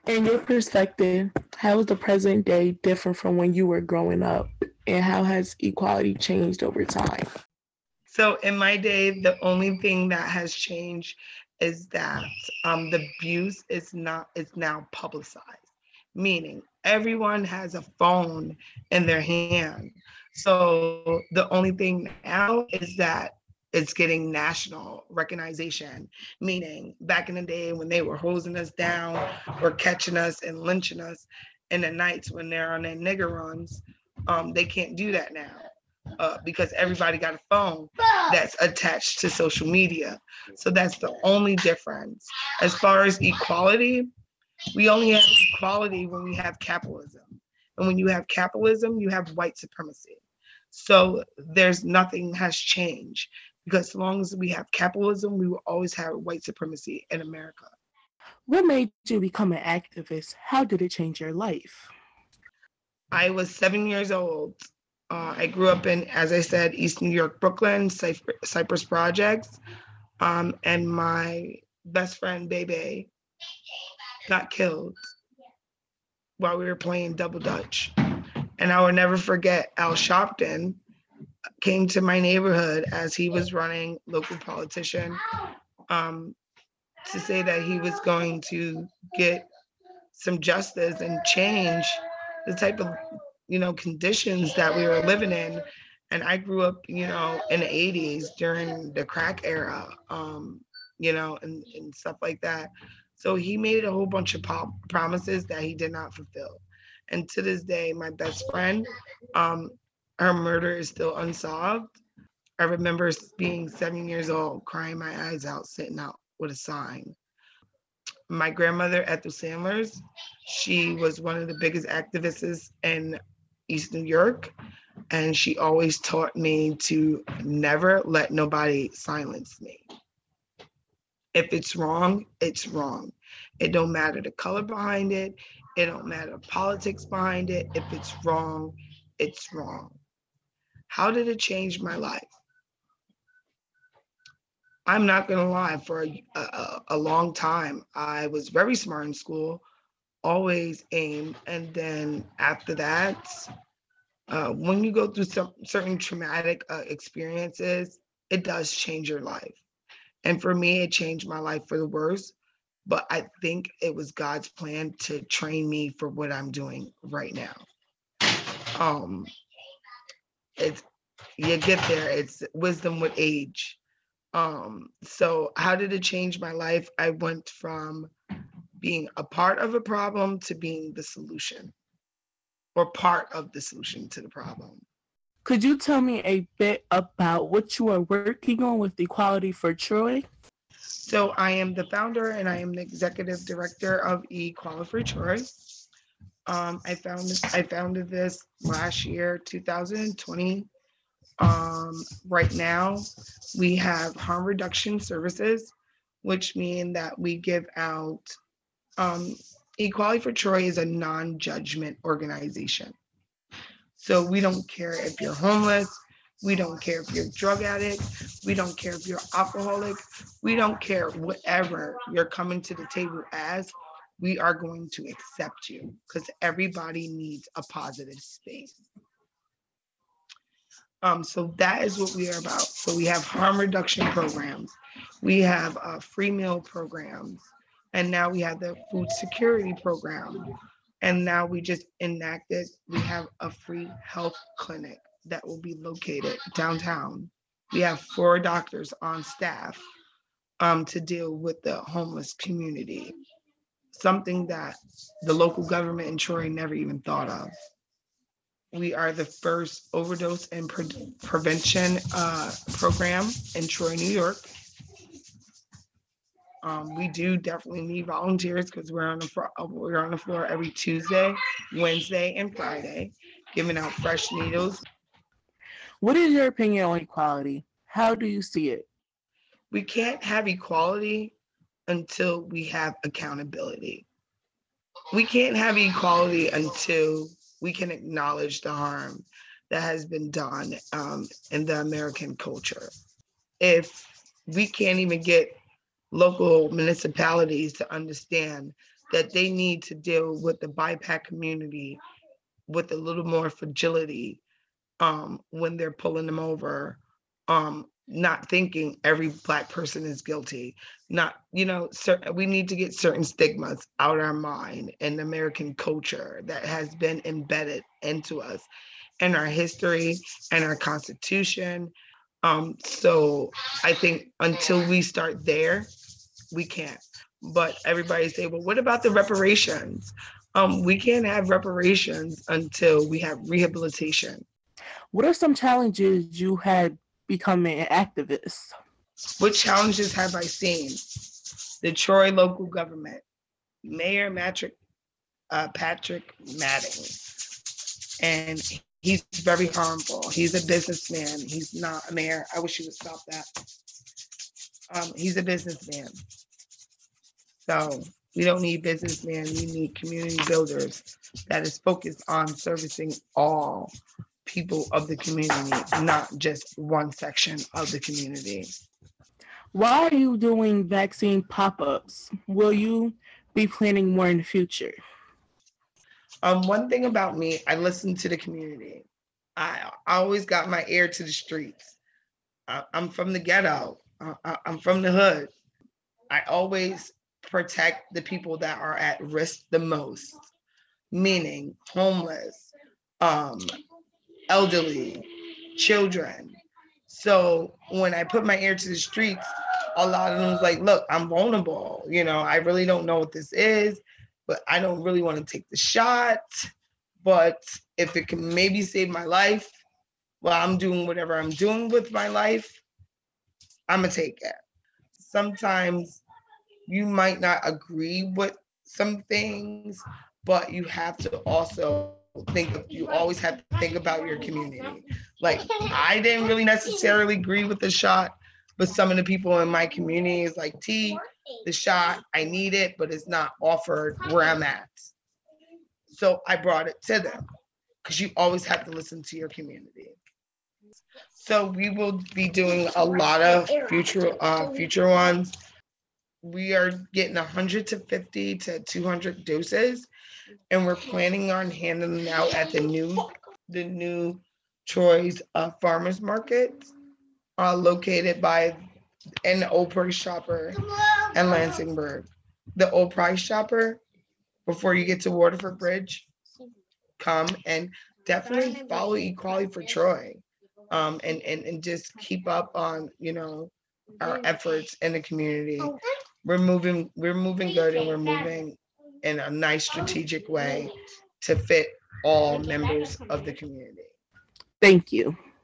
In your perspective, how is the present day different from when you were growing up? And how has equality changed over time? So in my day, the only thing that has changed is that the abuse is now publicized, meaning everyone has a phone in their hand. So the only thing now is that it's getting national recognition, meaning back in the day when they were hosing us down or catching us and lynching us in the nights when they're on their nigger runs, they can't do that now because everybody got a phone that's attached to social media. So that's the only difference. As far as equality, we only have equality when we have capitalism. And when you have capitalism, you have white supremacy. So there's nothing has changed because as long as we have capitalism, we will always have white supremacy in America. What made you become an activist? How did it change your life? I was 7 years old. I grew up in, as I said, East New York, Brooklyn, Cypress Projects. And my best friend Bebe got killed while we were playing double dutch. And I will never forget Al Sharpton came to my neighborhood as he was running local politician um, to say that he was going to get some justice and change the type of conditions that we were living in. And I grew up in the 80s during the crack era, and stuff like that. So he made a whole bunch of promises that he did not fulfill. And to this day, my best friend, um, her murder is still unsolved. I remember being 7 years old, crying my eyes out, sitting out with a sign. My grandmother, Ethel Sanders, she was one of the biggest activists in East New York, and she always taught me to never let nobody silence me. If it's wrong, it's wrong. It don't matter the color behind it. It don't matter politics behind it. If it's wrong, it's wrong. How did it change my life? I'm not gonna lie. For a long time, I was very smart in school, always aimed, and then after that, when you go through some certain traumatic experiences, it does change your life. And for me, it changed my life for the worse. But I think it was God's plan to train me for what I'm doing right now. Um, it's you get there. It's wisdom with age. So how did it change my life? I went from being a part of a problem to being the solution or part of the solution to the problem. Could you tell me a bit about what you are working on with Equality for Troy? So I am the founder and I am the executive director of Equality for Choice. I founded this last year, 2020. Right now, we have harm reduction services, which mean that we give out. Um, Equality for Troy is a non-judgment organization. So we don't care if you're homeless. We don't care if you're a drug addict. We don't care if you're alcoholic. We don't care whatever you're coming to the table as. We are going to accept you because everybody needs a positive space. So that is what we are about. So we have harm reduction programs, we have free meal programs, and now we have the food security program. And now we just enacted, we have a free health clinic that will be located downtown. We have 4 doctors on staff to deal with the homeless community, something that the local government in Troy never even thought of. We are the first overdose and prevention program in Troy, New York. We do definitely need volunteers because we're on the floor every Tuesday, Wednesday, and Friday, giving out fresh needles. What is your opinion on equality? How do you see it? We can't have equality until we have accountability. We can't have equality until we can acknowledge the harm that has been done in the American culture. If we can't even get local municipalities to understand that they need to deal with the BIPAC community with a little more fragility when they're pulling them over, not thinking every Black person is guilty. Not, we need to get certain stigmas out of our mind and American culture that has been embedded into us and our history and our Constitution. So I think until we start there, we can't. But everybody say, well, what about the reparations? We can't have reparations until we have rehabilitation. What are some challenges you had becoming an activist? What challenges have I seen? The Troy local government, Mayor Patrick Matting, and he's very harmful. He's a businessman. He's not a mayor. I wish he would stop that. He's a businessman. So we don't need businessmen. We need community builders that is focused on servicing all people of the community, not just one section of the community. Why are you doing vaccine pop-ups? Will you be planning more in the future? One thing about me, I listen to the community. I always got my ear to the streets. I'm from the ghetto. I'm from the hood. I always protect the people that are at risk the most, meaning homeless, elderly, children. So when I put my ear to the streets, a lot of them was like, look, I'm vulnerable. I really don't know what this is, but I don't really want to take the shot. But if it can maybe save my life while I'm doing whatever I'm doing with my life, I'm going to take it. Sometimes you might not agree with some things, but you have to also you always have to think about your community. Like, I didn't really necessarily agree with the shot, but some of the people in my community is like, T, the shot, I need it, but it's not offered where I'm at. So I brought it to them because you always have to listen to your community. So we will be doing a lot of future ones. We are getting 100 to 50 to 200 doses, and we're planning on handing them out at the new Troy's farmers market, located in the Old Price Chopper and Lansingburg. The Old Price Chopper, before you get to Waterford Bridge, come and definitely follow Equality for Troy, and just keep up on our efforts in the community. We're moving good, and we're moving in a nice strategic way to fit all members of the community. Thank you.